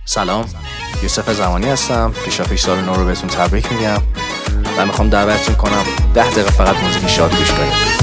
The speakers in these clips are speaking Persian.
سلام، یوسف زمانی هستم. پیشاپیش سال نو رو بهتون تبریک میگم و میخوام دعوتتون کنم 10 دقیقه فقط موزیک شاد گوش کنید.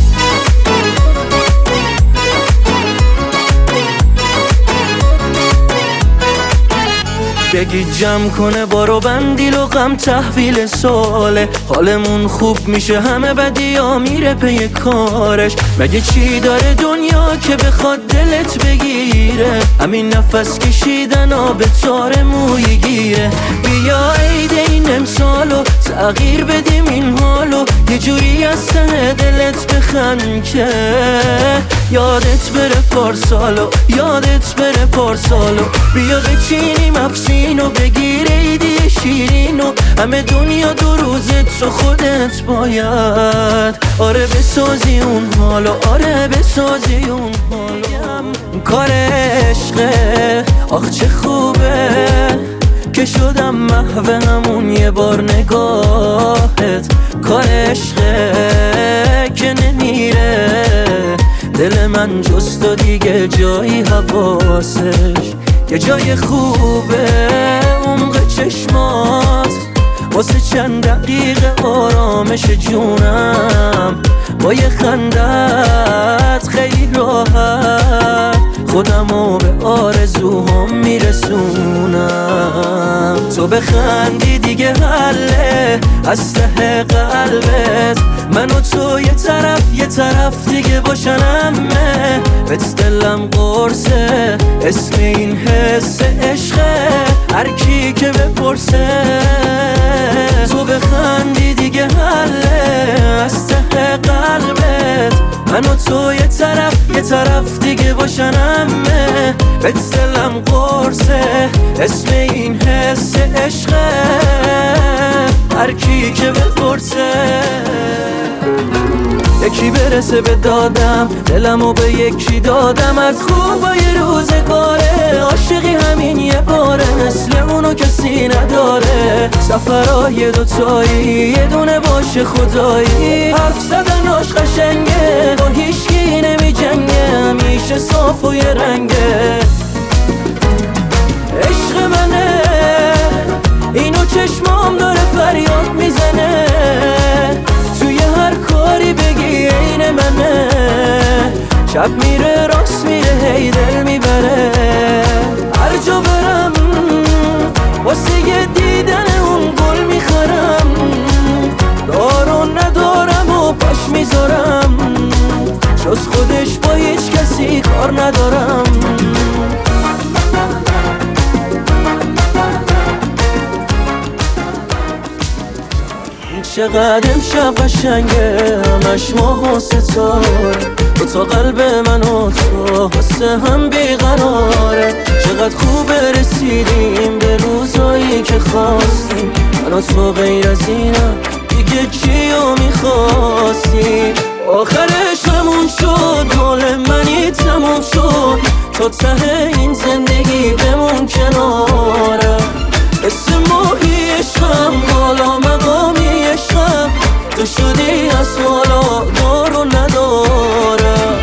بگی جمع کنه بارو بندیل و غم تحویل ساله، حالمون خوب میشه همه بدیا میره پی کارش. مگه چی داره دنیا که بخواد دلت بگیره؟ همین نفس کشیدن آب تار موی گیره. بیا عید این امسالو تغییر بدیم این حالو، یه جوری از ته دلت بخند که یادت بره پارسالو، یادت بره پارسالو. بیا بچینیم افسینو بگیر عیدی شیرینو، همه دنیا دو روزت تو خودت باید آره بسازی اون حالو، آره بسازی اون حالو. کار عشقه آخ چه خوبه که شدم محو همون یه بار نگاهت. کار عشقه که نمیره دل من جز تو دیگه جایی حواسش، یه جای خوبه عمق چشمات واسه چند دقیقه آرامش جونم. با یه خندت خیلی راحت خودمو به آرزوهام میرسونم. تو بخندی دیگه حله از ته قلبت، من و تو یه طرف دیگه باشن همه. بهت دلم قرصه اسم این حس عشقه، هر کی که بپرسه. تو بخندی دیگه حله از ته قلبت، من و تو یه طرف دیگه باشن همه. بهت دلم قرصه اسم این حس عشقه، هر کی که بپرسه. یکی برسه به دادم دلمو به یکی دادم، از خوبای روزگاره عاشقی همین یه باره، مثل اونو کسی نداره. سفرهای دوتایی یه دونه باشه خدایی، حرف زدناش قشنگه با هیچکی نمی جنگه، همیشه صاف و یه رنگه. عشق منه اینو چشمام داره فریاد میزنه، توی هر کاری بگی عین منه. شب میره راست میره هی دل میبره، هر جا برم واسه یه دیدن اون گل میخرم. دارو ندارم و پاش میذارم، جز خودش با هیچ کسی کار ندارم. چقدر امشب قشنگه همش ماه و ستاره، تو تا قلب من و تو واسه هم بیقراره. چقدر خوبه رسیدیم به روزایی که خواستیم، من و تو غیر از اینم دیگه کیو میخواستیم. آخرش همون شد مال منی تموم شد، تا ته این زندگی بمون کنارم. اسم ماهی عشقم بالا مقامی عشقم، تو شدی از حالا دارو ندارم.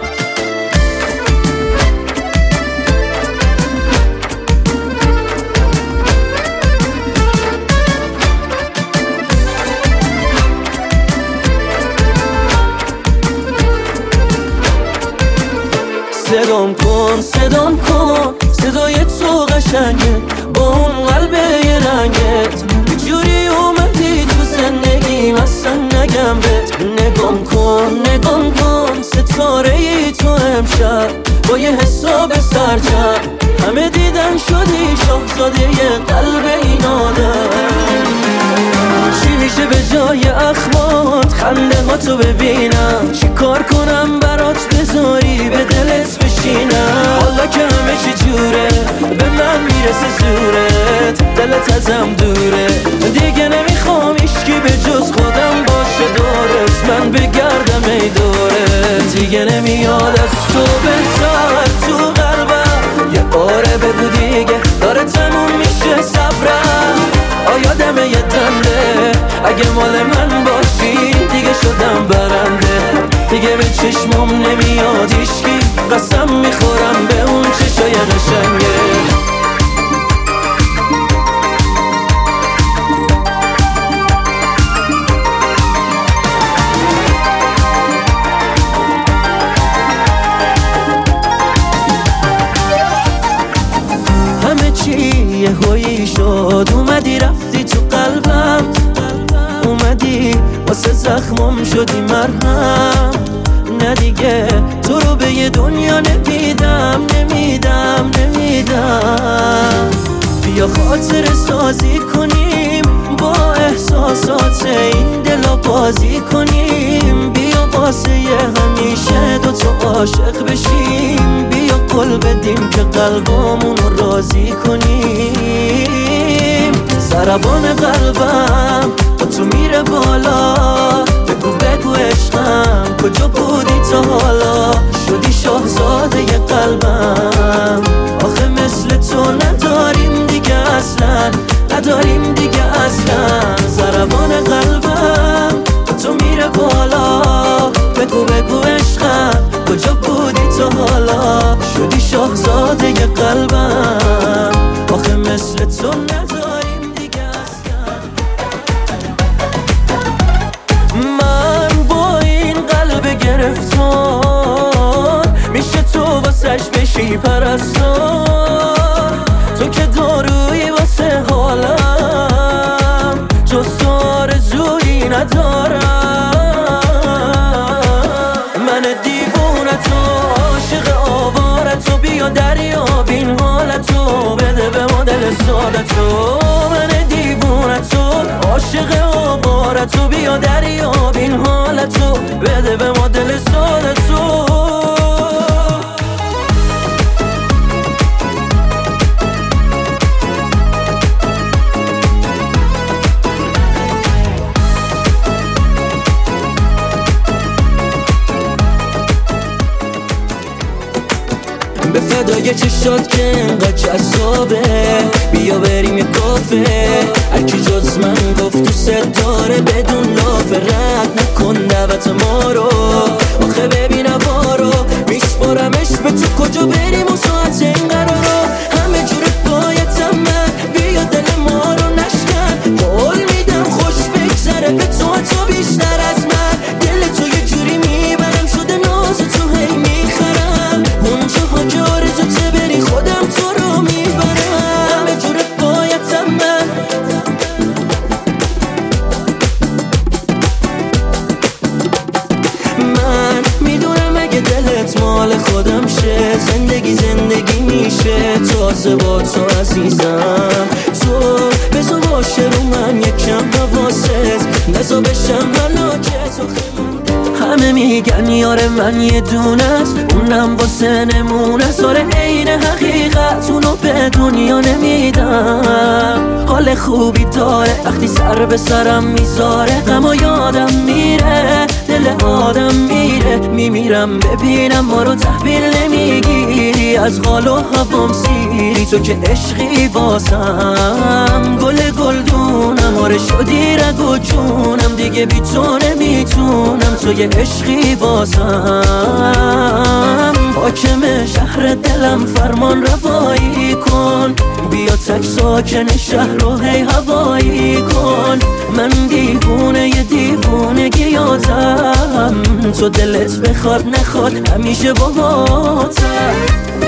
صدام کن صدای تو قشنگه با اون قلب یه رنگت، یه جوری اومدی تو زندگیم اصلا نگم بهت. نگام کن ستاره ای تو امشب با یه حساب سرجم، همه دیدن شدی شاهزاده یه قلب این آدم. چی میشه به جای اخمات خنده ها تو ببینم؟ چی کار کنم برات بذاری به دلت بشینم؟ حالا که همه چی جوره به من میرسه زورت، دلت ازم دوره دیگه نمیخوام هیچکی به جز خودم باشه دورت. من بگردم ای دورت دیگه نمیاد از تو بهتر تو قلبم. یه باره بگو دیگه داره تموم میشه صبرم، آیادم یه دنده اگه مال من باشی دیگه شدم برنده. دیگه به چشمم نمیاد هیچکی، قسم میخورم به اون چشای قشنگه. هویی شد اومدی رفتی تو قلبم، اومدی واسه زخمم شدی مرهم. نه دیگه تو رو به یه دنیا نمیدم. بیا خاطر سازی کنیم، با احساسات این دل بازی کنیم. بیا واسه همیشه دوتا عاشق بشیم. بیا قول بدیم که قلبمون رو راضی کنیم. ضربان قلبم با تو میره بالا، بگو عشقم کجا بودی تا حالا؟ شدی شاهزاده قلبم، آخه مثل تو نداریم دیگه اصلا، نداریم دیگه اصلا. ضربان قلبم با تو میره بالا، بگو عشقم کجا بودی تا حالا؟ شدی شاهزاده قلبم، آخه مثل تو نداریم دیگه اصلا. من با این قلب گرفتار میشه تو واسش بشی پرستار. تو که دارویی واسه حالم، جز تو آرزویی ندارم. من دیوونتو عاشق آوارتو، بیا دریاب این حالتو، بده به ما دل سادتو. من دیوونتو عاشق آوارتو، بیا دریاب این حالتو، بده به ما دل سادتو. به فدای چشات که انقدر جذابه، بیا بریم یه کافه. هرکی جز من گفت تو ستاره بدون لافه، رد نکن دعوت ما رو. آخه ببین بارو میسپارمش به تو، کجا بریم و ساعت این قرارو. همه جور بایدم من، بیا دل ما رو نشکن. قول میدم خوش بگذره به تو بیشتر از من. دل تو یه جوری میبرم شده ناز تو هی میخرم. اونجاها که آرزوته بری خودم تو رو میبرم. همه جور بایدم من میدونم اگه دلت مال خودم شه، زندگی میشه تازه با تو عزیزم. تو بزا باشه رو من یکم حواست، نزا بشم ملاکت. همه میگن یار من یه دونه است، اونم واسه نمونه. ساره عین حقیقت اونو به دنیا نمیدم. حال خوبی داره وقتی سر به سرم میذاره، غم و یادم میره، دل آدم میره. میمیرم ببینم ما رو تحویل نمیگیری، از حال و هوام سیری. تو که عشقی واسم گل گلدونم، آره شدی رگ و جونم. دیگه بی تو نمیتونم، تو یه عشقی واسم. حاکم شهر دلم فرمان روایی کن، بیا تک ساکن شهر رو هی هوایی کن. من دیوونه یه دیوونگی یادم، تو دلت بخواد نخواد همیشه باهاتم.